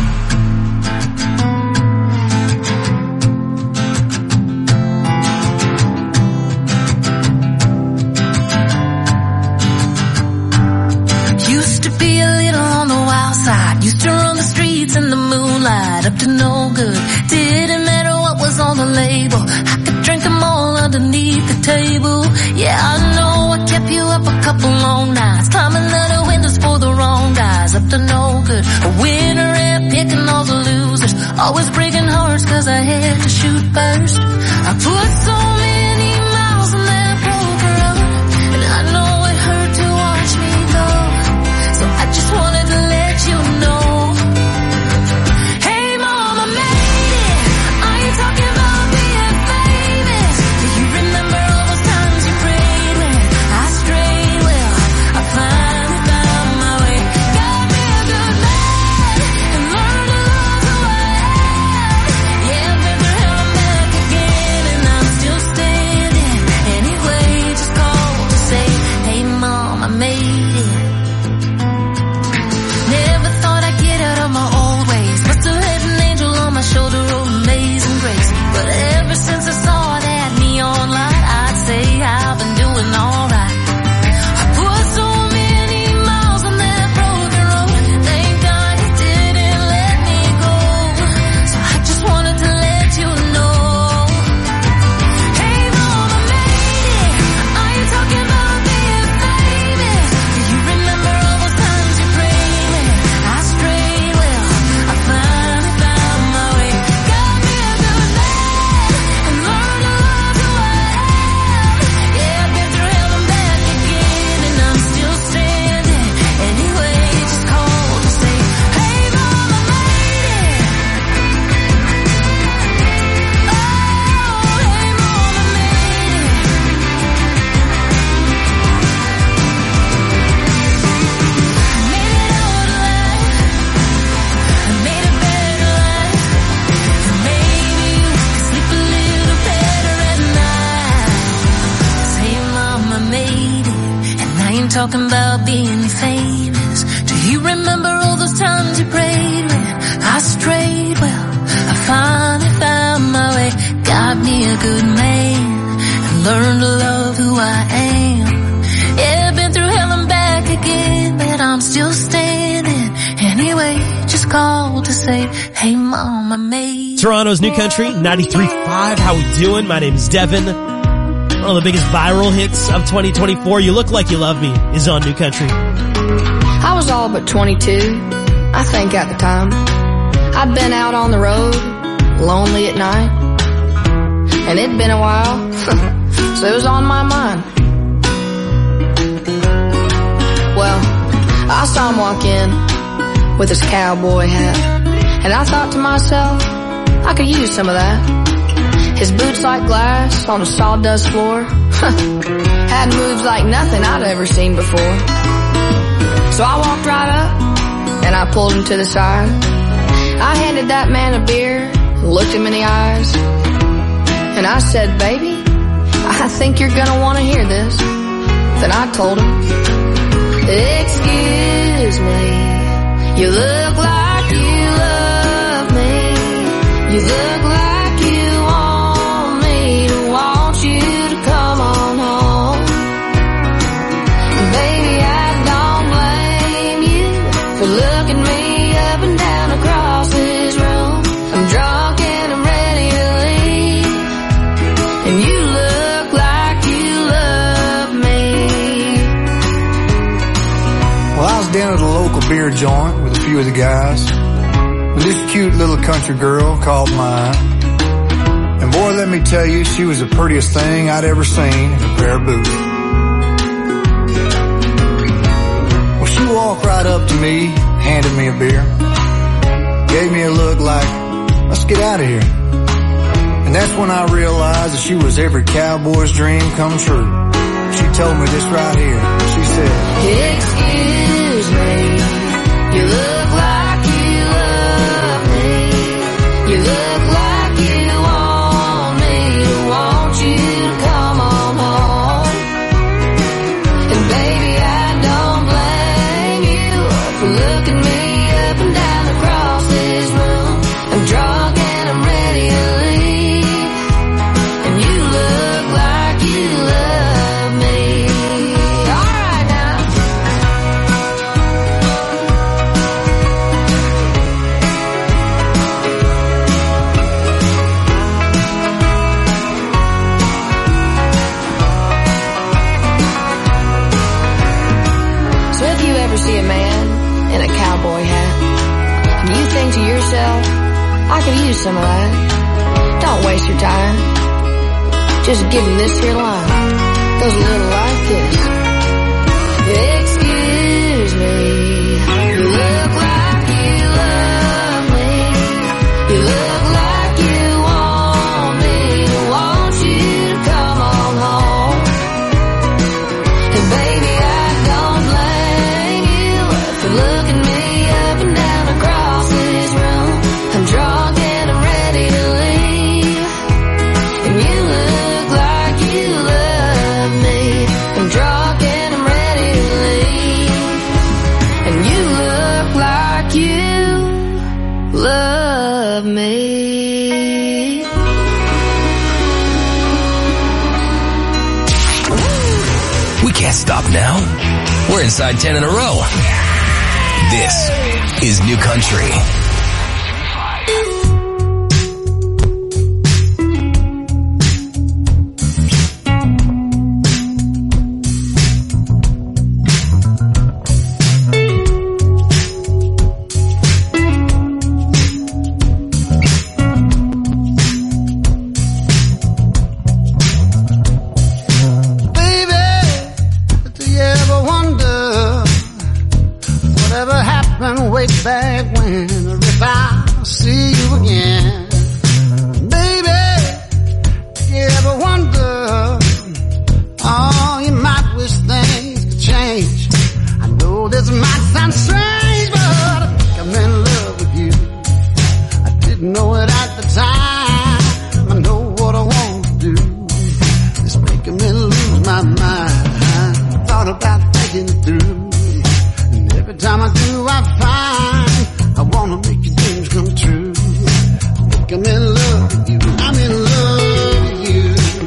Used to run the streets in the moonlight, up to no good. Didn't matter what was on the label. I could drink them all underneath the table. Yeah, I know I kept you up a couple long nights, climbing out of windows for the wrong guys, up to no good. A winner and picking all the losers, always breaking hearts cause I had to shoot first. I put so many miles on that broken road, and I know it hurt to watch me go. So I just wanted to let you know. Hey mom, I made it. I ain't talking about being famous. Do you remember all those times you prayed when I strayed? Well, I finally found my way. Got me a good man and learned to love who I am. Yeah, I've been through hell and back again, and I'm still standing. Anyway, just call to say, hey mom, I made it. Never thought I'd get out of my old ways. Must have had an angel on my shoulder, oh amazing grace. But ever since I saw that neon light, I'd say I've been doing alright. I put so many miles on that broken road. Thank God he didn't let me go. So I just wanted to let you know. Hey mom, I made it. I ain't talking about being famous. Do you remember all those times you prayed when I strayed? Well, I finally found my way. Got me a good man and learned to love who I am. Yeah, I've been through hell and back again, and I'm still standing. Anyway, just call to say, hey mom, I made it. Oh, hey mom, I made it. I made it out alive. I made a better life. And maybe you can sleep a little better at night. Say mom, I made it. And I ain't talking about being famous. Do you remember all those times you prayed when I strayed? Well, I finally found my way. Got me a good man and learned to love who I am. Yeah, been through hell and back again, but I'm still standing. Anyway, just call to say, hey mom, I made it. Toronto's New Country 93.5. How we doing? My name is Devin. One of the biggest viral hits of 2024, You Look Like You Love Me, is on New Country. I was all but 22, I think at the time. I'd been out on the road, lonely at night. And it'd been a while, so it was on my mind. Well, I saw him walk in with his cowboy hat, and I thought to myself, I could use some of that. His boots like glass on a sawdust floor, had moves like nothing I'd ever seen before. So I walked right up, and I pulled him to the side. I handed that man a beer, looked him in the eyes, and I said, baby, I think you're gonna want to hear this. Then I told him, excuse me, you look like you love me. You look like you want me to want you to come on home. Baby, I don't blame you for looking me up and down across this room. I'm drunk and I'm ready to leave, and you look like you love me. Well, I was down at a local beer joint with a few of the guys, with this cute little country girl called mine. And boy, let me tell you, she was the prettiest thing I'd ever seen in a pair of boots. Well, she walked right up to me, handed me a beer, gave me a look like, let's get out of here. And that's when I realized that she was every cowboy's dream come true. She told me this right here. She said, excuse me, you look like you love me. You look like you want me to want you to come on home. And baby, I don't blame I could use some of that. Don't waste your time. Just give him this here line. Goes a little like this. Excuse me. You look like you love me. You look like you want me. I want you to come on home. And baby, I don't blame you for looking me up and down across this room. I'm drunk and I'm ready to leave. And you look like you love me. I'm drunk and I'm ready to leave. And you look like you love me. We can't stop now. We're inside 10 in a row. This is New Country. Way back when, or if I see you again, baby, you ever wonder, oh, you might wish things could change. I know this might sound strange, but I think I'm in love with you. I didn't know it at the time. I know what I want to do. It's making me lose my mind. Thought about thinking it through. Every time I do, I find I wanna make your dreams come true. I think I'm in love with you. I'm in love with you.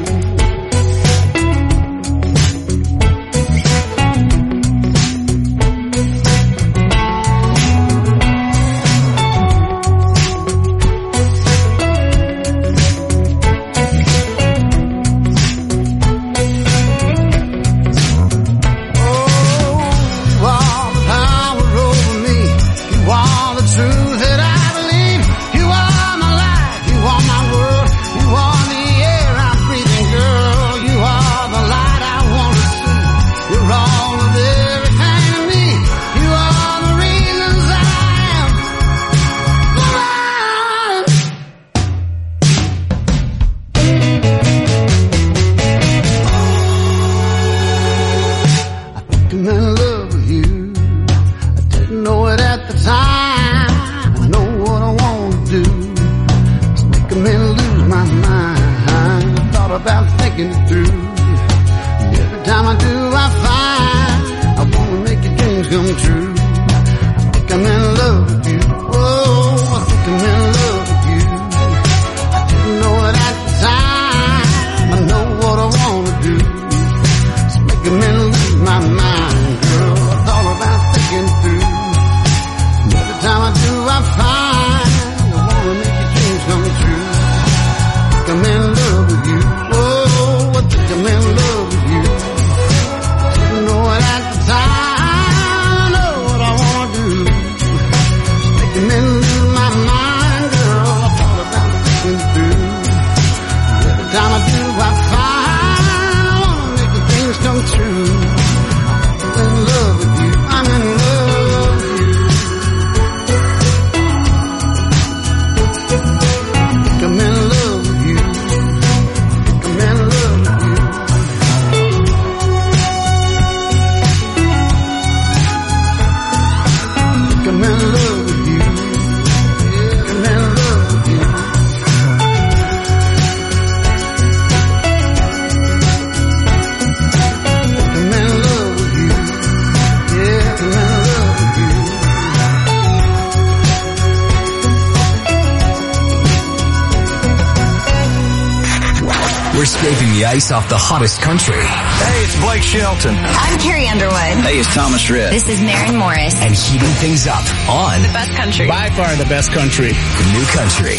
We're scraping the ice off the hottest country. Hey, it's Blake Shelton. I'm Carrie Underwood. Hey, it's Thomas Rhett. This is Maren Morris. And heating things up on The Best Country. By far the best country. New Country.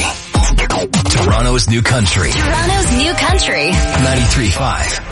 Toronto's New Country. Toronto's New Country. 93.5.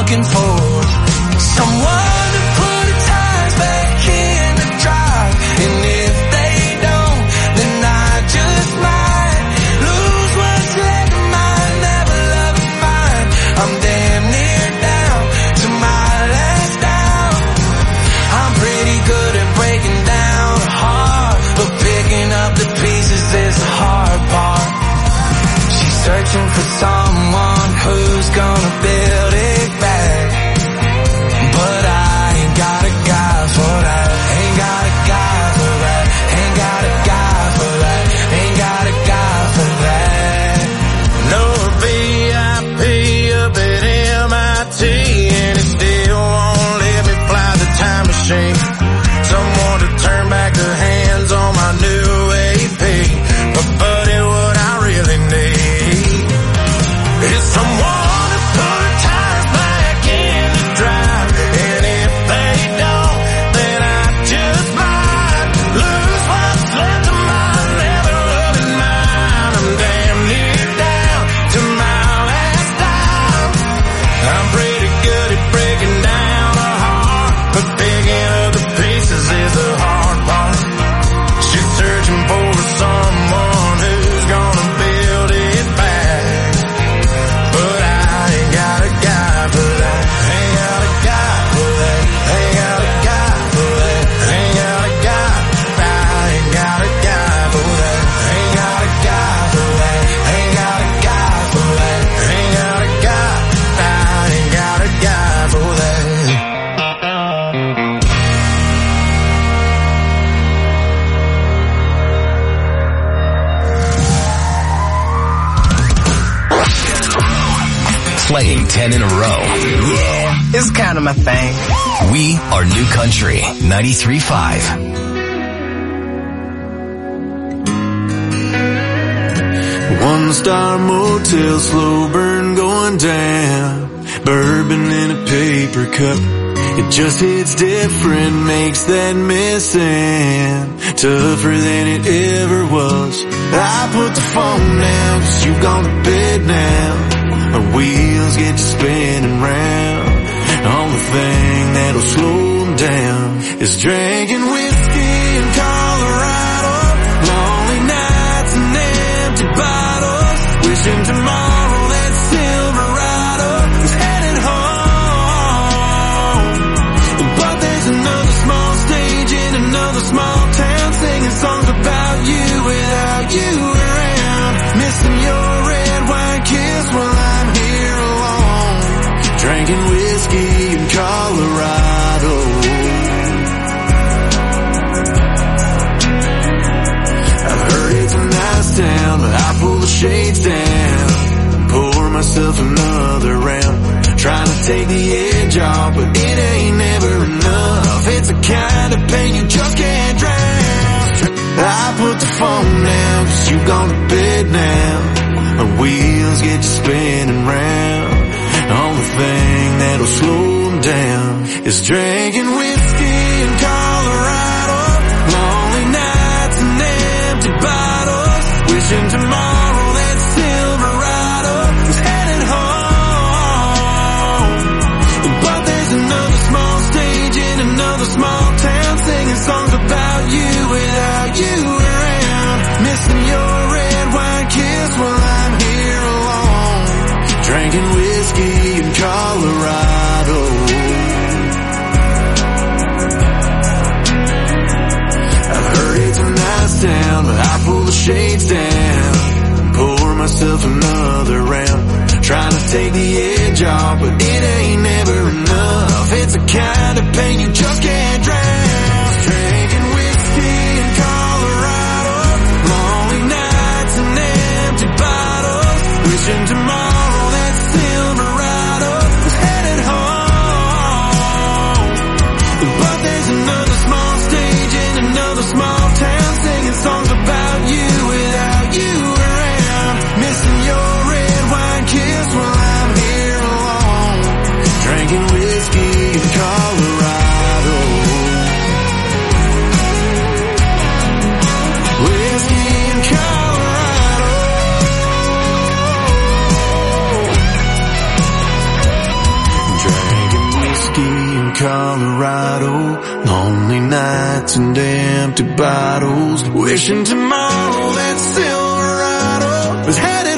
looking for someone to put the tires back in the drive. And if they don't, then I just might lose what's left of mine. Never love is mine. I'm damn near down to my last down. I'm pretty good at breaking down a heart, but picking up the pieces is the hard part. She's searching for someone who's gonna build it back, but I ain't got a guy for that. Ain't got a guy for that. Ain't got a guy for that. Ain't got a guy for that. No VIP up at MIT, and it still won't let me fly the time machine. Someone to turn back the hands on my new AP. But buddy, what I really need is someone to put tires back in the drive. And if they don't, then I just might lose what's left of my never loving mine. I'm damn near down to my last dime. I'm pretty good at breaking down a heart, but picking up the pieces is the hard part. She's searching for someone who's gonna build it back, but I ain't got a guy for that. Ain't got a guy for that. Ain't got a guy for that. Ain't got a guy. I ain't got a guy for that. Ain't got a guy for that. Ain't got a guy for that. Ain't got a guy. I ain't got a guy for that. Playing 10 in a row. Yeah, it's kind of my thing. We are New Country 93.5. One-star motel, slow burn going down. Bourbon in a paper cup. It just hits different, makes that missing tougher than it ever was. I put the phone down, 'cause you gone to bed now. My wheels get you spinning round. Only thing that'll slow them down is drinking whiskey in Colorado. Lonely nights and empty bottles. Wishing tomorrow that Silverado was headed home. But there's another small stage in another small town, singing songs about you without you around. Missing your red wine kiss while I'm here alone, drinking whiskey in Colorado. I've heard it's a nice town, but I pull the shades down, pour myself another round, trying to take the edge off, but it ain't never enough. It's a kind of pain you just can't drown. I put the phone down, 'cause you gone to bed now. My wheels get you spinning round. Only thing that'll slow them down is drinking whiskey in Colorado. Lonely nights and empty bottles. Wishing tomorrow that Silverado was headed home. But there's another small stage in another small town, singing songs about you without you around. Missing your red wine kiss while I'm here alone, drinking whiskey in Colorado. I've heard it's a nice town, but I pull the shades down, pour myself another round, trying to take the edge off, but it ain't never enough. It's a kind of pain you just can't drown. Drinking whiskey in Colorado. Lonely nights and empty bottles. Wishing tomorrow that Silverado was headed home. But there's another small stage in another small town, singing songs about you without you around. Missing your red wine kiss while I'm here alone, drinking whiskey in Colorado. Whiskey in Colorado. nights and empty bottles, wishing tomorrow that Silverado was headed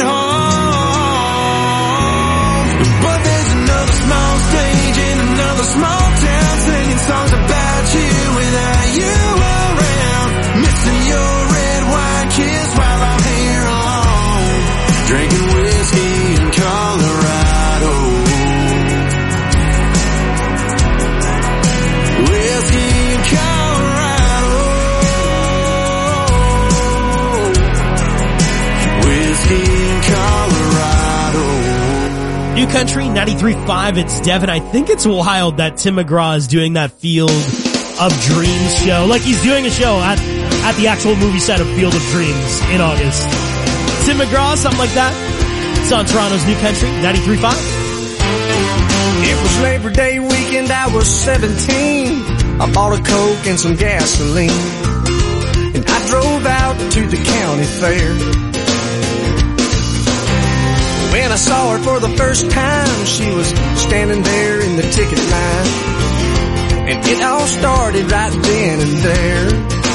home. But there's another small stage in another small town, singing songs about you without you around, missing your red wine kiss while I'm here alone, drinking whiskey in Colorado. Whiskey in Colorado. Whiskey in Colorado. New Country 93.5, it's Devin. I think it's wild that Tim McGraw is doing that Field of Dreams show. Like he's doing a show at the actual movie set of Field of Dreams in August. Tim McGraw, something like that. It's on Toronto's New Country 93.5. It was Labor Day weekend, I was 17. I bought a Coke and some gasoline, and I drove out to the county fair. When I saw her for the first time, she was standing there in the ticket line, and it all started right then and there.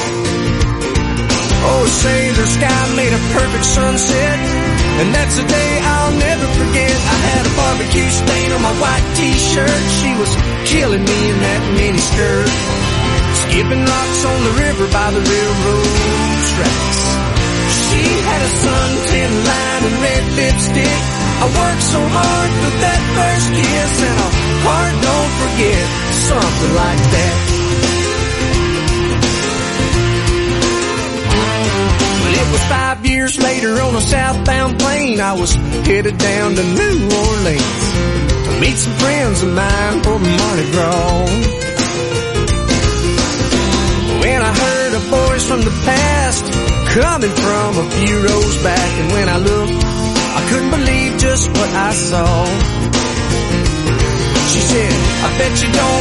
Oh, say the sky made a perfect sunset, and that's a day I'll never forget. I had a barbecue stain on my white t-shirt. She was killing me in that mini skirt, skipping rocks on the river by the railroad tracks. She had a suntan line and red lipstick. I worked so hard for that first kiss, and a heart don't forget, something like that. It was 5 years later on a southbound plane. I was headed down to New Orleans to meet some friends of mine for Mardi Gras. When I heard a voice from the past coming from a few rows back, and when I looked, I couldn't believe just what I saw. She said, I bet you don't